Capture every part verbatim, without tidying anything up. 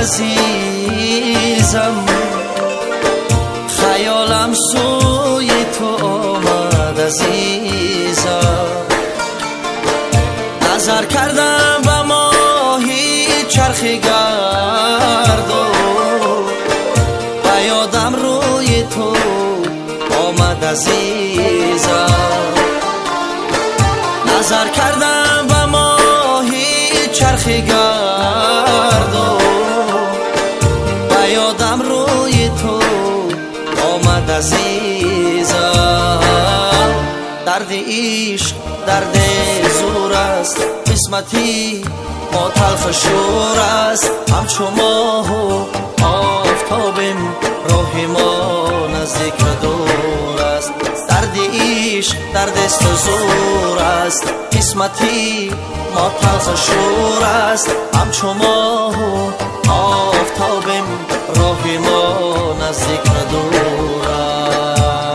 عزیزم، خیالم سوی تو آمد عزیزم. نظر کردم به ماهی چرخ گرد و به یادم روی تو آمد عزیزم. نظر کردم به ماهی چرخ گرد و به یادم روی تو آمد عزیزم. درد عشق درد زور است، قسمتی ما تلخ شور است. همچو ماه و آفتابیم، راه ما نزدیک دور است. درد عشق درد است و زور است، قسمتی ما تلخ شور است. همچو ماه و آفتابیم، راه ما نزدیک دور است.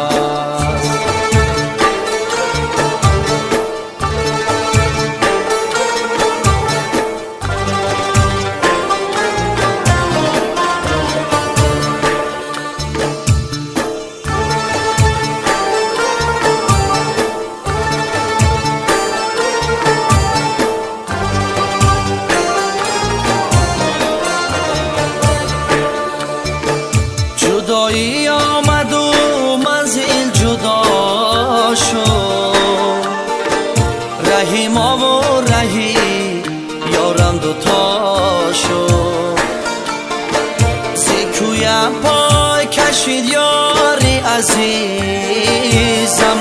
جدایی آمد و منزل جدا شد، رهی ما و رهی یارم دوتا شد. زیکویم پای کشید یاری عزیزم،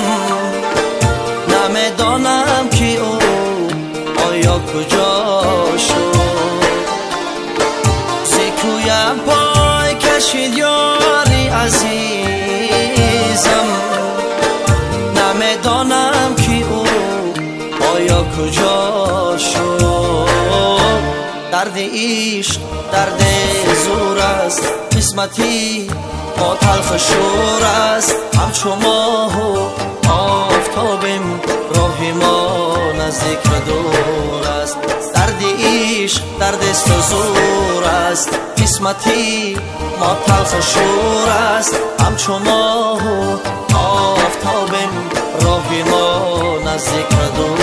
نمیدانم که او آیا کجا شد. زیکویم پای کشید یاری عزیزم، نمیدانم که او آیا کجا شد. درد عشق درد زور است، قسمتی ما تلخ شور است. همچو ماه و آفتابیم، راه ما نزدیک دور است. درد عشق درد است و زور است، قسمتی ما تلخ شور است. همچو ماه و آفتابیم، راه ما نزدیک دور